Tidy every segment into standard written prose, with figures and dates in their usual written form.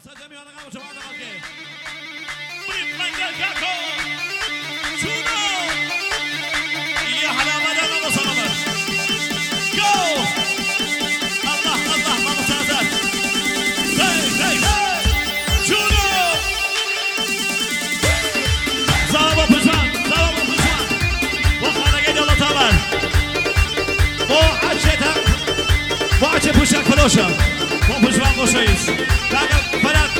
واسه جميع الأغاني وجماعة الأغاني بريد منجل كاكو شنو يا حلاوة الله وصلنا جو الله الله ماما سعادات هاي شنو زابا بجوان وخانا قيد الله تعالى بو عجب بوشاك فلوشة بو بجوان بوشايس كاكا فلات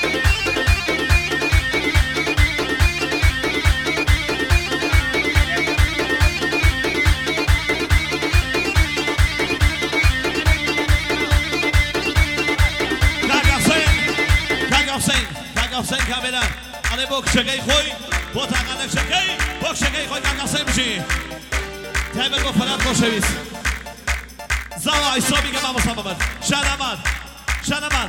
حسين كاملا علي بوك شقي خوي بوتا قالك شقي بوك شقي خوي كاكا حسين بشي تهبل بو فلان بوشويس زوا إصابي كما مصاببت شانمان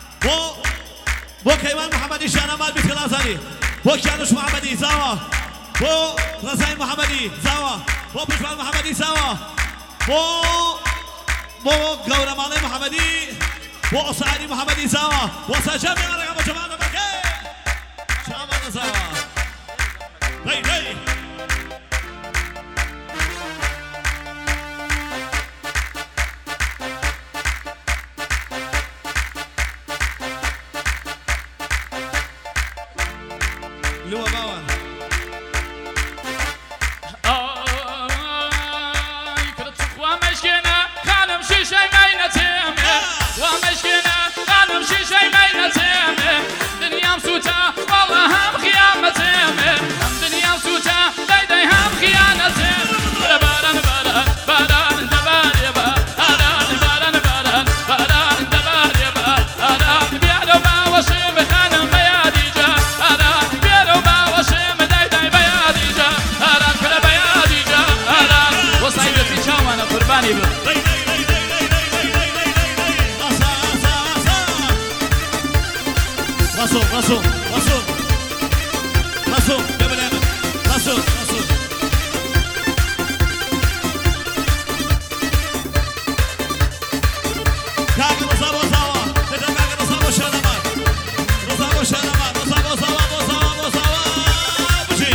بو كيوان محمدي شانمان بتلازاني بو كيانوش محمدي زوا بو رزاين محمدي زوا بو بجوان محمدي زوا بو قورة مالي محمدي بو أصعادي محمدي زوا وسجمي على قبل جماعة شامان زوا هي لوا باوان كرتك ومشينا خانم شي مينتهم ومشينا خانم شي مينتهم دنيا مسوتا والله هم خيامتهم دنيا مسوتا داي هم خيانتهم باران باران باران دباري باران باران باران باران دباري باران بيعلو ما وشيم خانم بيادي جا باران بيعلو ما وشيم داي بيادي جا باران كل بيادي جا باران وصايبتي شاوانا قرباني بو رسوم قبل أمن رسوم كاكا وصاوا تدا كاكا وصاوا شانمان بجي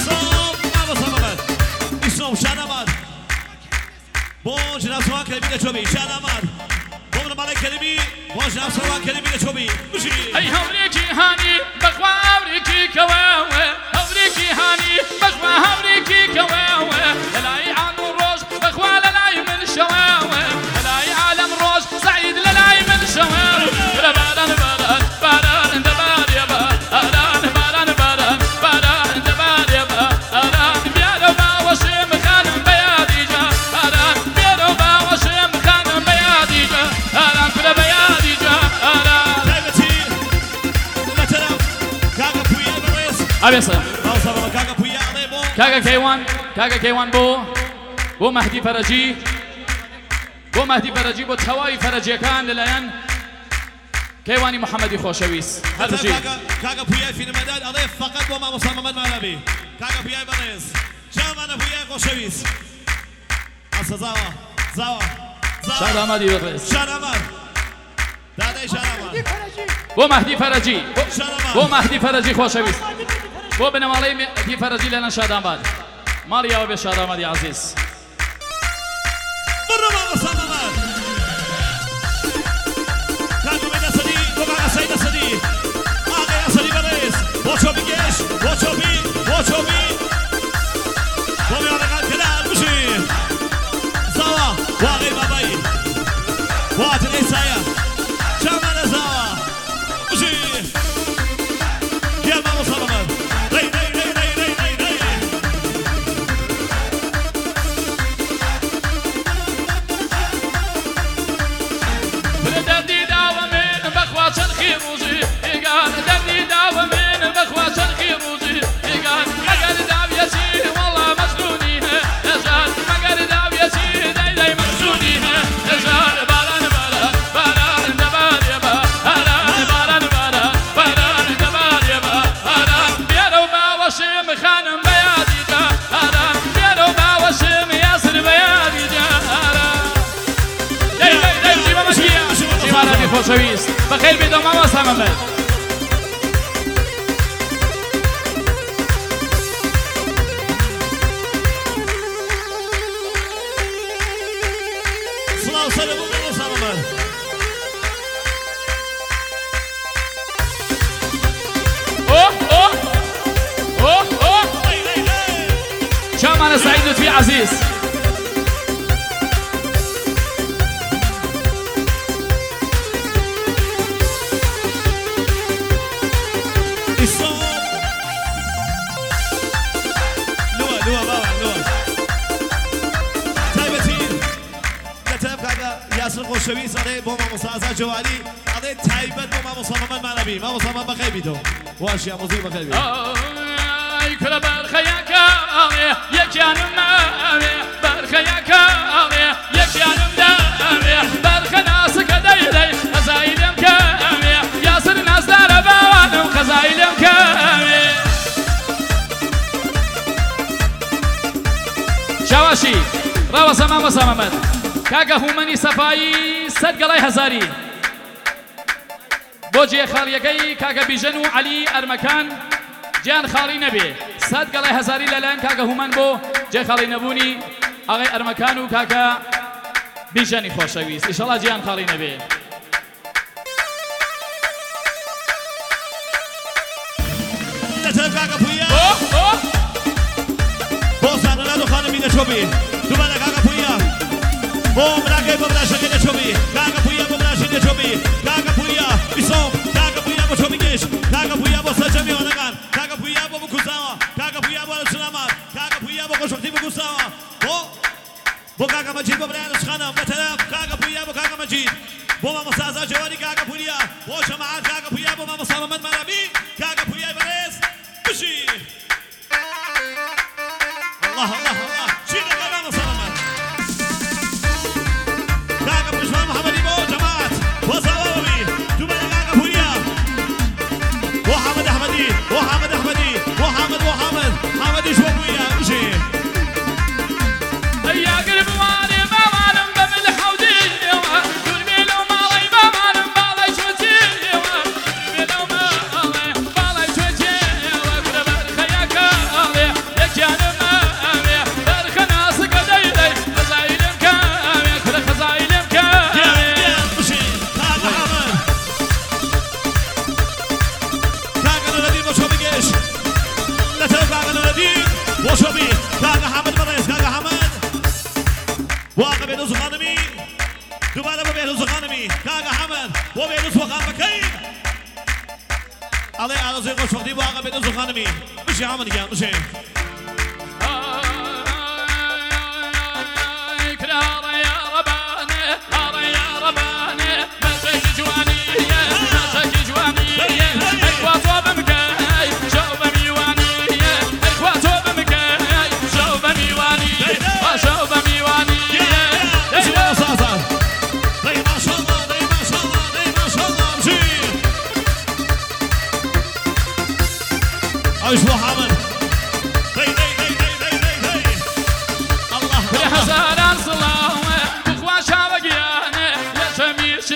إسلام شانمان بون جناب سوان كلمي لشوبي شانمان بون مالي كلمي بون جناب سوان كلمي لشوبي بجي هي هوريكي هاني بخوا هوريكي كواوه هوريكي هاني بخوا هوريكي كواوه لاي عالم روج بخوا للاي من شواوه لاي عالم روج سعيد للاي من شواوه باران باران باران دبار يا باران باران باران باران دبار يا باران بيالو با وشم خانم بيادي جا باران بيالو با وشم خانم بيادي جا باران كل بيادي جا باران أبي صار كاكا كيوان بو مهدي فرجي بو تهواي فرجي كان للأيان كيواني محمدي خوشويس فرجي كاكا بويا في المداد أضيف فقط وما مصمم المعلبي كاكا بويا بريز جامعنا بويا خوشويس أصلا زاوا شاد أمادي بريز شاد أماد دادي شاد أماد بو مهدي فرجي خوشويس بو بن مالي مهدي فرجي لنا شاد أماد ماليا وبي شاد أماد يا عزيز برا مصمم كاكا بيدا سدي كاكا سيدا سدي آغي أسدي بريز بوشوبي جيش بوشوبي بومي على كلام بشي زوا واغي باباي واتن إيسايا شامانا زوا بشي كيما مصمم ري دردي داوة من بخوة الخير وزي قال دردي داوة من بخوة الخير وزي قال مقر داويتي والله مسنونيها يزال مقر داويتي داي مسنونيها يزال باران باران باران جوانی خۆشەویست بەخێر بێتەوە مامۆستا مەمەد سڵاو سەرە بۆ مامۆستا مەمەد شامانە سعید لوتفی عزیز یاسر خۆشەویست ئەڵێ بۆ مامۆستا ئازاد جوانی ئەڵێ تایبەت بۆ مامۆستا مەمەد مانەبی مامۆستا مەمەد بەخێر بیتەوە واشیا موزیک بەخێر بی کورە بەرخەیەکاڵێ یەکیانم ماوێ بەرخەیەکاڵێ یەکیانم داوێ بەرخە ناسکە دەیدەی قەزایی لێم کاوێ یاسر نازدارە باوانم قەزایی لێم کاوێ شاواشی ڕاوەسە مامۆستا مەمەد کاکە هومەنی سەفایی سەد گەڵای هەزاری بۆ جێخاڵیەکەی کاکە بیژەن و عەلی ئەرمەکان جیان خاڵی نەبێ سەد گەڵای هەزاری لەلایەن کاکە هومەن بۆ جێخاڵی نەبوونی ئاغای ئەرمەکان و کاکە بیژەنی خۆشەویست ئیشەڵا جیان خاڵی نەبێ لەتەرەف کاکە پویا بۆ سانەلات و خانمی نەچۆبی دووبارە کاکە پویا بۆ مراکەی بۆ براشەکەی نەچۆبی کاکە پویا بۆ براشەی نەچۆبی کاکە پویا بیسۆم کاکە پویا بۆ چۆبی گەشت کاکە پویا بۆ سەرجە میوانەکان کاکە پویا بۆ بکوزاوە کاکە پویا بۆ سلامات کاکە پویا بۆ خۆشبەختی بکوزاوە بۆ کاکە مەجید بۆ برایان شخانم بەتەرەف کاکە پویا بۆ کاکە مەجید بۆ مامۆستا ئازاد جوانی کاکە پویا بۆ جەماعەت کاکە پویا بۆ مامۆستا مەمەد مەرابی کاکە پویای بەڕێز بشی الله الله الله چی دەکات مامۆستا مەمەد کاکە پشمان محەمەدی بۆ جەماعەت بۆ زاوەوی دووبارە کاکە پویا بۆ حامد ئەحمەدی بۆ حامد ئەحمەدی بۆ حامد حامدیش بۆ پویا بشی ئەیاگر بوانێ باوانم بە ملحەودیەوە دووربێ لەو ماڵەی باوانم باڵای چۆچێوە دووربێ لەو ماڵێ باڵای چۆچێوە کورە بەرخەیەکاڵێ یەکیانم ماوێ بەرخە ناسکە دەیدەی قەزایی لێم کاوێ کورە قەزایی لێم کاوێ بشی کاکە حامد کاکە نوردین بۆ چۆبی گەشت لەتەرەف کاکە نوردین بۆ چۆبی کاکە حامد بەڕێز کاکە حامد واقع بێنوز خانمی دووبارە بۆ بێنوز خانمی کاکە حەمەد بۆ بێنوز وەخان بکەین ئەڵێ ئارەزوی خۆشبەختی بۆ واقع بێنوز خانمی بشی حەمەد گیان بشی أيش بو حامد